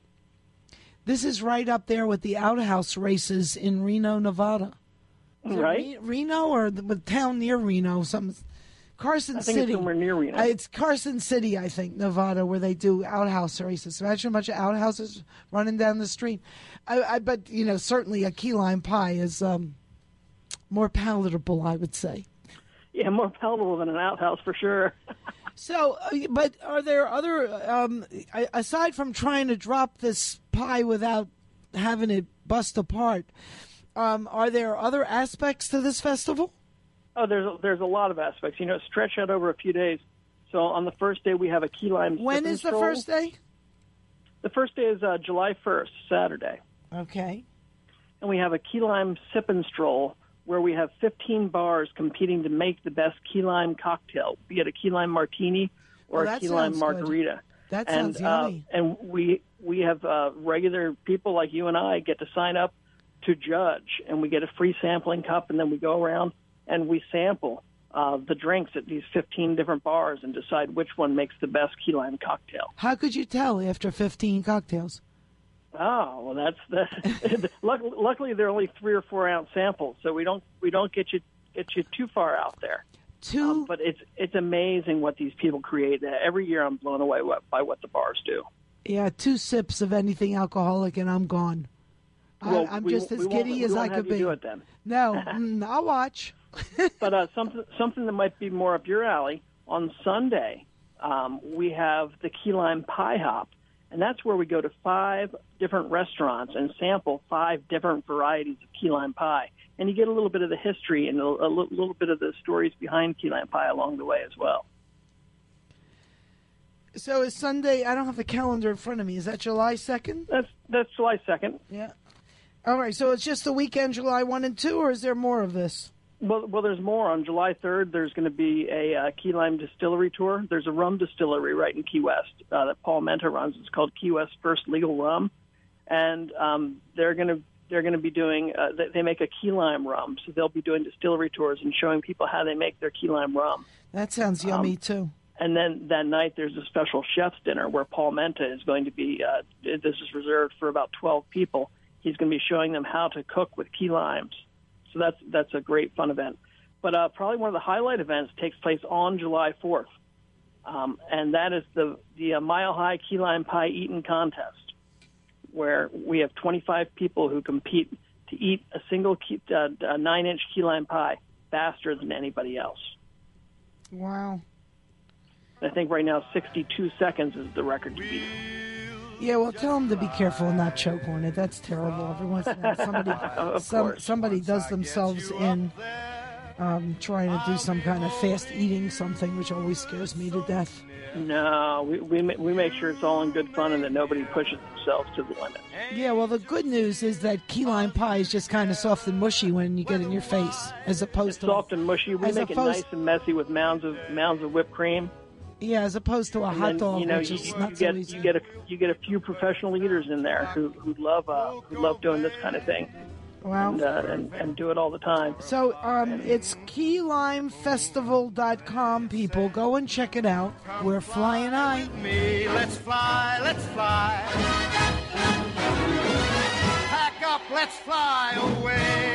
This is right up there with the outhouse races in Reno, Nevada. Is Right. Re- Reno or the, the town near Reno? Some Carson I think City. it's somewhere near Reno. Uh, it's Carson City, I think, Nevada, where they do outhouse races. Imagine a bunch of outhouses running down the street. I, I but you know, certainly a key lime pie is um, more palatable, I would say. Yeah, more palatable than an outhouse for sure. So, uh, but are there other, um, aside from trying to drop this pie without having it bust apart, um, are there other aspects to this festival? Oh, there's a, there's a lot of aspects. You know, it's stretched out over a few days. So on the first day, we have a key lime. When sip and is the stroll. first day? The first day is uh, July first, Saturday. Okay. And we have a key lime sip and stroll where we have fifteen bars competing to make the best key lime cocktail, be it a key lime martini or Oh, a that key lime sounds margarita. Good. That and, sounds yummy. Uh, and we we have uh, regular people like you and I get to sign up to judge, and we get a free sampling cup, and then we go around and we sample uh, the drinks at these fifteen different bars and decide which one makes the best key lime cocktail. How could you tell after fifteen cocktails? Oh, well, that's the. luckily, luckily, they're only three or four ounce samples, so we don't we don't get you get you too far out there. Two, um, but it's it's amazing what these people create. Every year, I'm blown away what, by what the bars do. Yeah, two sips of anything alcoholic and I'm gone. Well, I, I'm we, just we as won't- giddy we as I won't have could you be. do it then. No, mm, I'll watch. But uh, something something that might be more up your alley on Sunday, um, we have the Key Lime Pie Hop, and that's where we go to five different restaurants and sample five different varieties of key lime pie, and you get a little bit of the history and a, a li- little bit of the stories behind key lime pie along the way as well. So is Sunday? I don't have the calendar in front of me. Is that July second? That's that's July second. Yeah. All right. So it's just the weekend, July one and two, or is there more of this? Well, well, there's more. On July third, there's going to be a uh, key lime distillery tour. There's a rum distillery right in Key West uh, that Paul Menta runs. It's called Key West First Legal Rum, and um, they're going to they're going to be doing. Uh, they, they make a key lime rum, so they'll be doing distillery tours and showing people how they make their key lime rum. That sounds yummy Um, too. And then that night, there's a special chef's dinner where Paul Menta is going to be. Uh, this is reserved for about twelve people. He's going to be showing them how to cook with key limes. So that's that's a great fun event. But uh, probably one of the highlight events takes place on July fourth, um, and that is the the uh, Mile High Key Lime Pie Eating Contest, where we have twenty-five people who compete to eat a single key, uh, a nine-inch key lime pie faster than anybody else. Wow. I think right now sixty-two seconds is the record to beat. Yeah, well, tell them to be careful and not choke on it. That's terrible. Every once in a while, somebody, Of some, course. somebody does themselves in um, trying to do some kind of fast eating something, which always scares me to death. No, we we ma- we make sure it's all in good fun and that nobody pushes themselves to the limit. Yeah, well, the good news is that key lime pie is just kind of soft and mushy when you get it in your face, as opposed It's to soft and mushy. We as make it opposed- nice and messy with mounds of mounds of whipped cream. yeah, as opposed to a And hot then, dog, you know, which you, is you not so get easy. you get a you get a few professional eaters in there who who love uh, who love doing this kind of thing. Wow. and, uh, and and do it all the time. So um, it's key lime festival dot com, people. Go and check it out. We're flying high. Me, let's fly, let's fly. Pack up, let's fly away.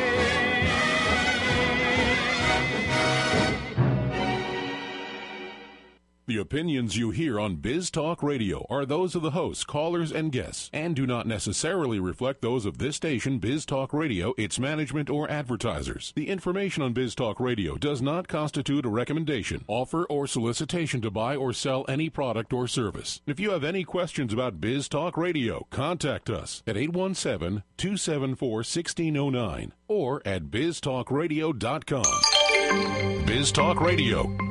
The opinions you hear on Biz Talk Radio are those of the hosts, callers, and guests, and do not necessarily reflect those of this station, Biz Talk Radio, its management, or advertisers. The information on Biz Talk Radio does not constitute a recommendation, offer, or solicitation to buy or sell any product or service. If you have any questions about Biz Talk Radio, contact us at eight one seven, two seven four, one six zero nine or at biz talk radio dot com. Biz Talk Radio,